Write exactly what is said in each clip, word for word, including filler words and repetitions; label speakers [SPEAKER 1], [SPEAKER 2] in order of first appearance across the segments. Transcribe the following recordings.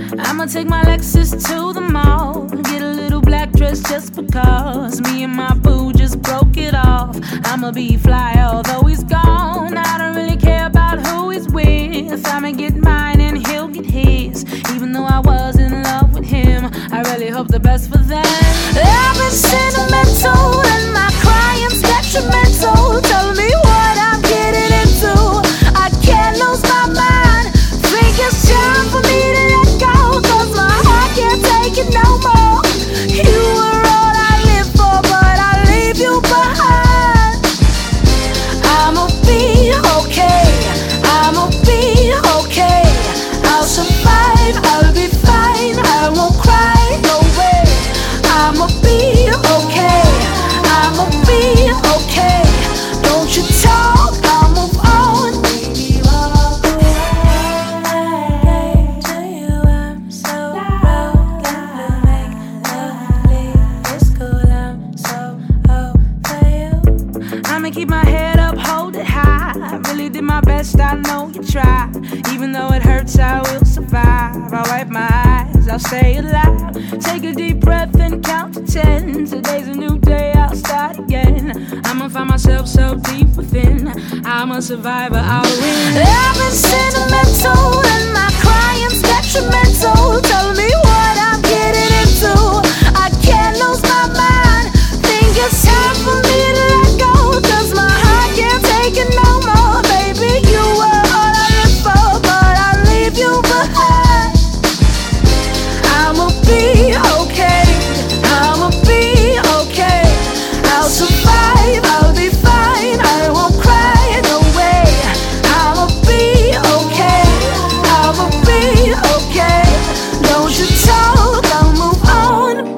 [SPEAKER 1] I'ma take my Lexus to the mall, get a little black dress just because me and my boo just broke it off. I'ma be fly although he's gone. I don't really care about who he's with. I'ma get mine and he'll get his. Even though I was in love with him, I really hope the best for them. I've been sentimental and my crying's detrimental. Tell me what I'm getting into. I can't lose my mind. Think it's time for me to let go, cause my heart can't take it no more. You were all I live for, but I leave you behind. I'ma be okay, I'ma be okay. I'll survive, I'll be fine, I won't cry, no way. I'ma be okay, I'ma be okay. Don't you talk, I'll move on. Baby, walk away. To you I'm so broken. Make love, leave, it's cool, I'm so over you. I'ma keep my head up, hold it high. I really did my best, I know you tried. Even though it hurts, I will survive. I'll wipe my eyes, I'll stay alive. Take a deep breath and count to ten. Today's a new day, I'll start again. I'ma find myself so deep within. I'm a survivor, I'll win. I've been sentimental and my crying's detrimental. Tell me what I'm getting into. I can't lose my mind. Think it's time for me to let go, cause my heart can't take it no more. Baby, you were all I live for, but I leave you behind. I'ma be okay, I'ma be okay. I'll survive, I'll be fine, I won't cry, no way. I'ma be okay, I'ma be okay. Don't you talk, I'll move on.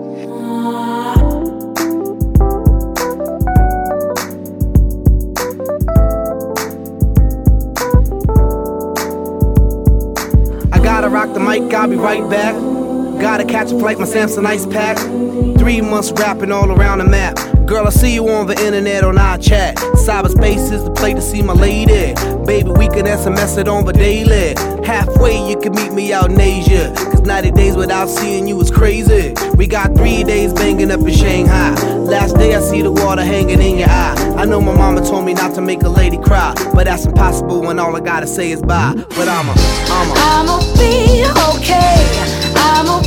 [SPEAKER 2] I gotta rock the mic, I'll be right back. Gotta catch a flight, my Samsung Ice Pack. Three months rapping all around the map. Girl, I see you on the internet on our chat. Cyberspace is the place to see my lady. Baby, we can S M S it on the daily. Halfway, you can meet me out in Asia, cause ninety days without seeing you is crazy. We got three days banging up in Shanghai. Last day I see the water hanging in your eye. I know my mama told me not to make a lady cry, but that's impossible when all I gotta say is bye. But I'ma, I'ma
[SPEAKER 1] I'ma be okay, I'ma